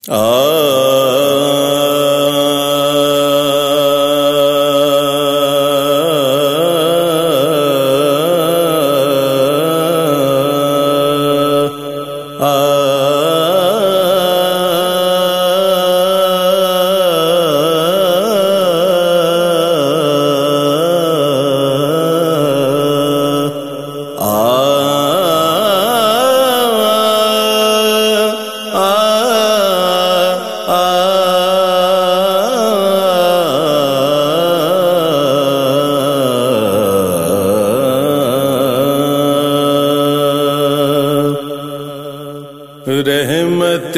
رحمت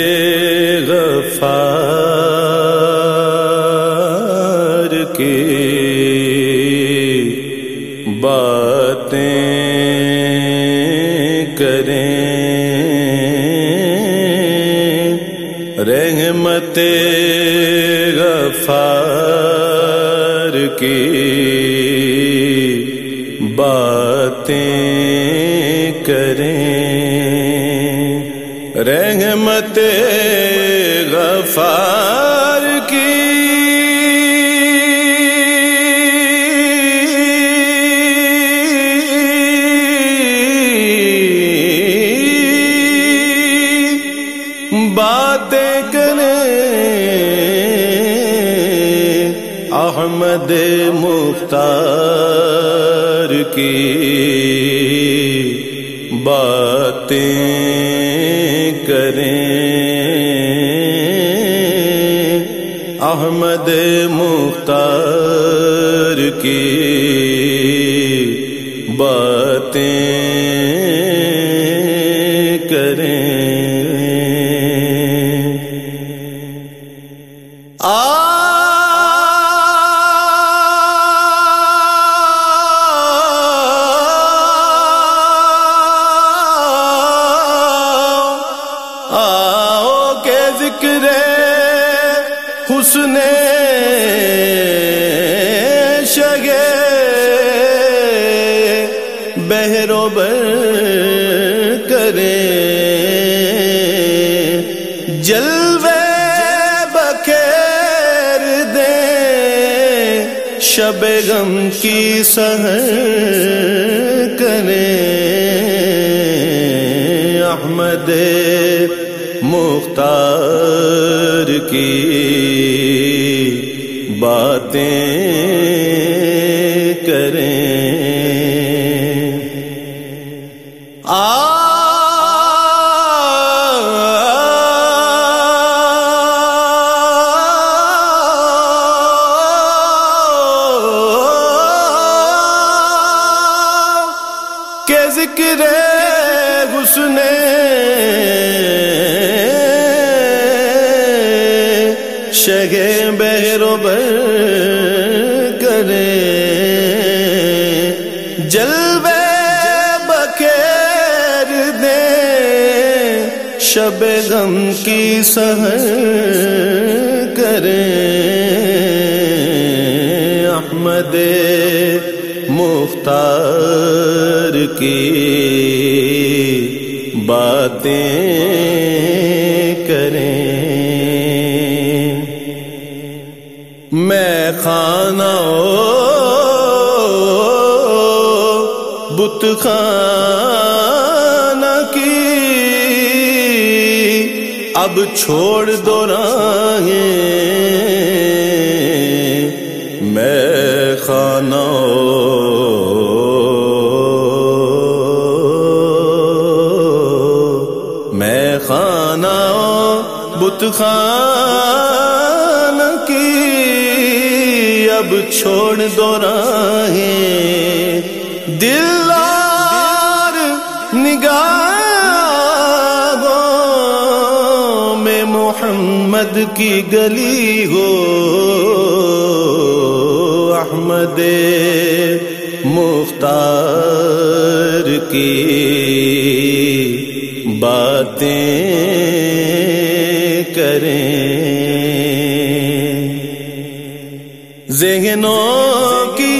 غفار کی باتیں کریں، رحمت غفار کی باتیں کریں، رحمت غفار کی باتیں کریں، احمد مختار کی باتیں کریں، احمد مختار کی باتیں کریں۔ ذکر حسن شگے بہر و بر کریں، جلوے بخیر دیں، شب غم کی سحر کریں، احمد مختار کی باتیں کریں۔ کہ ذکر حسن شگے بہر و بر کریں، جلوے بخیر دیں، شب غم کی سحر کریں، احمد مختار کی باتیں کریں۔ میں خانہ بت خانہ کی اب چھوڑ دو راہیں، میں خانہ بت خانہ کی اب چھوڑ دو راہیں، دل اور نگاہوں میں محمد کی گلی ہو، احمد مختار کی باتیں کریں، ذہنوں کی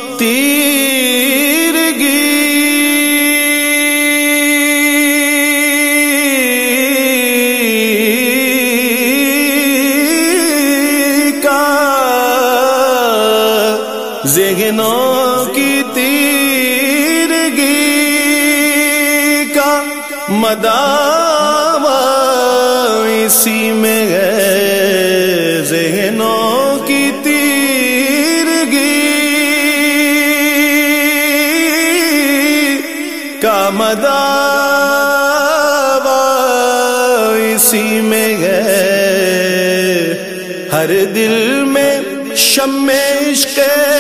تیرگی اسی میں ہے، ہر دل میں شمع عشق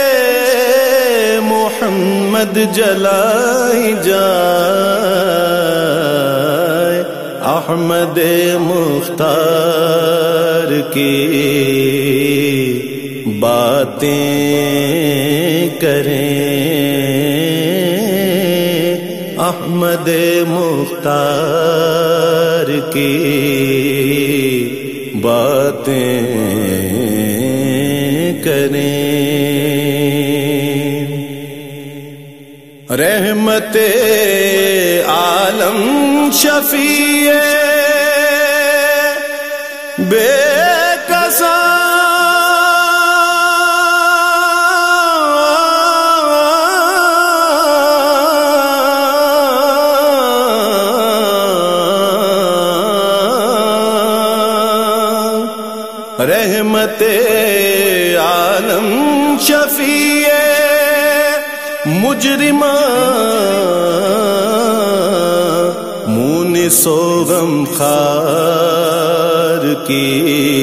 محمد جلائی جائے، احمد مختار کی باتیں کریں، احمد مختار کی باتیں کریں۔ رحمت عالم شفیع بے کساں رحمت عالم شفیع مجرمان مونس و غمخوار کی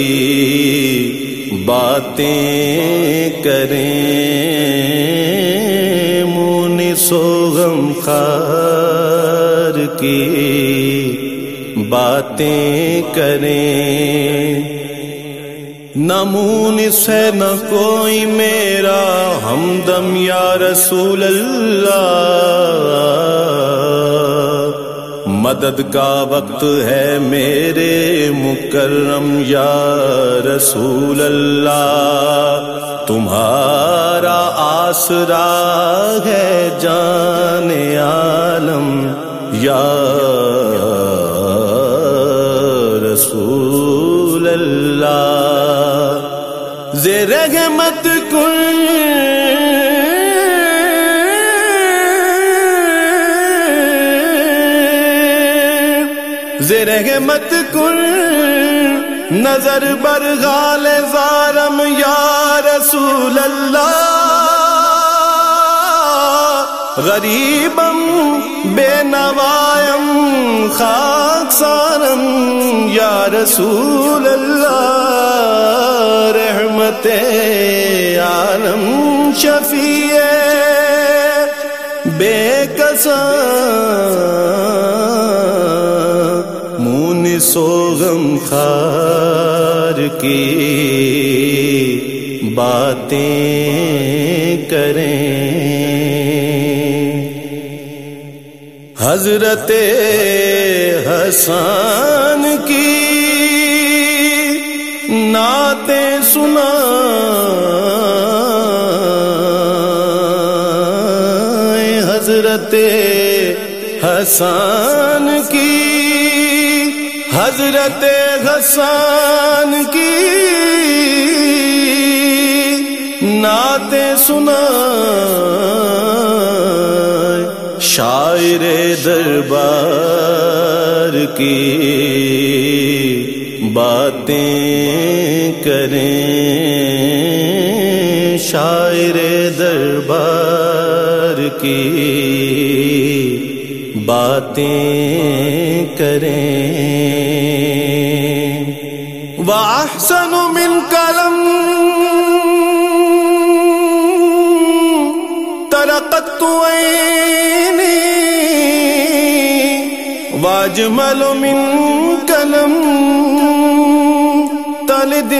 باتیں کریں، مونس و غمخوار کی باتیں کریں۔ نہ مونس ہے نہ کوئی میرا ہمدم یا رسول اللہ، مدد کا وقت ہے میرے مکرم یا رسول اللہ، تمہارا آسرا ہے جان عالم یا رسول اللہ، زیر رحمت کن زیر رحمت کن نظر برغال زارم یا رسول اللہ، غریبم بے نوائم خاکسارم یا رسول اللہ، رحمت عالم شفیع بے کساں مونس و غمخوار کی باتیں کریں۔ حضرت حسن کی نعتیں سنائیں، حضرت حسن کی حضرت حسن کی نعتیں سنائیں، شاعر دربار کی باتیں کریں، شاعر دربار کی باتیں کریں۔ وَأَحْسَنُ مِنْ كَلَمٍ تَرَقَتْ عَيْنِي وَأَجْمَلُ مِنْ كَلَمٍ تَلِدِ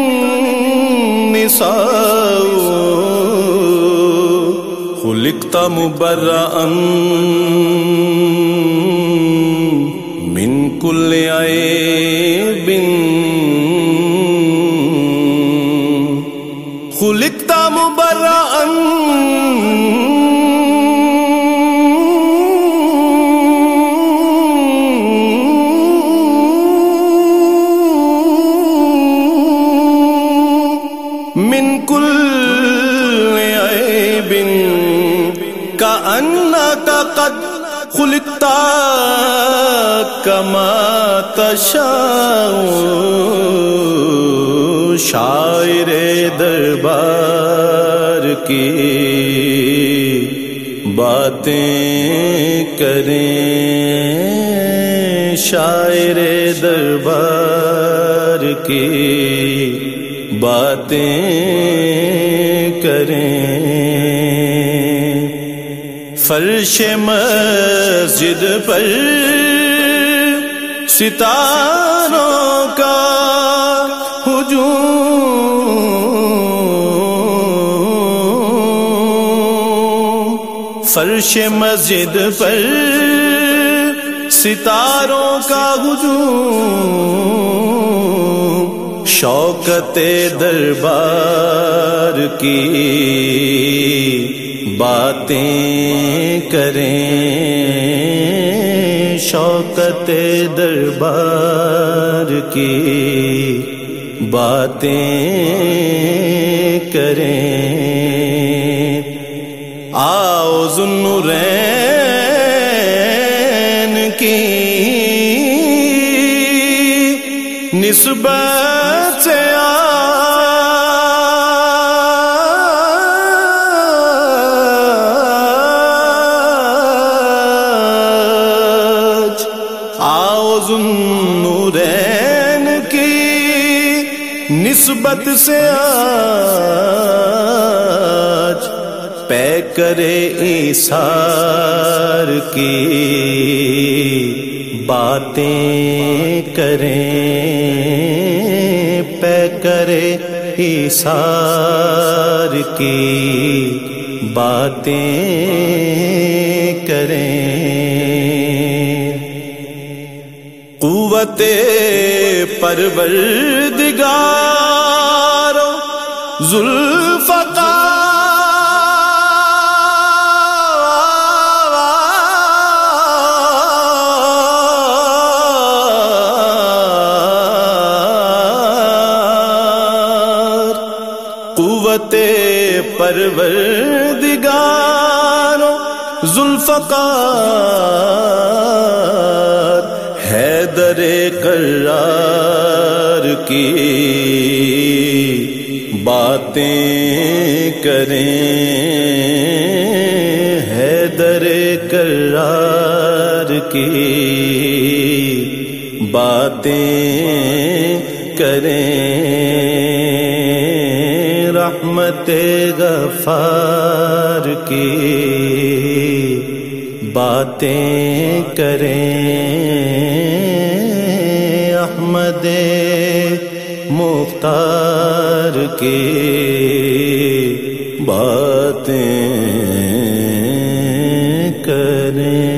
النِّسَاءُ خُلِقْتَ مُبَرَّأً مِنْ كُلِّ عَيْبٍ خُلِقْتَ مُبَرَّأً من كل عيب كأنك قد خلقت كما تشاء، شاعر دربار کی باتیں کریں، شاعر دربار کی باتیں کریں، فرش مسجد پر ستاروں کا ہجوم، فرش مسجد پر ستاروں کا ہجوم، شوکت دربار کی باتیں کریں، شوکت دربار کی باتیں کریں۔ آؤ ذوالنورین کی نسبت سے ذوالنورین کی نسبت سے آج پے کرے ایثار کی باتیں کریں، پے کرے ایثار کی باتیں کریں۔ قوت پروردگار ذوالفقار قوت پروردگار ذوالفقار حیدر کرار کی باتیں کریں، حیدر کرار کی باتیں کریں، رحمت غفار کی باتیں کریں، احمد مختار کی باتیں کریں۔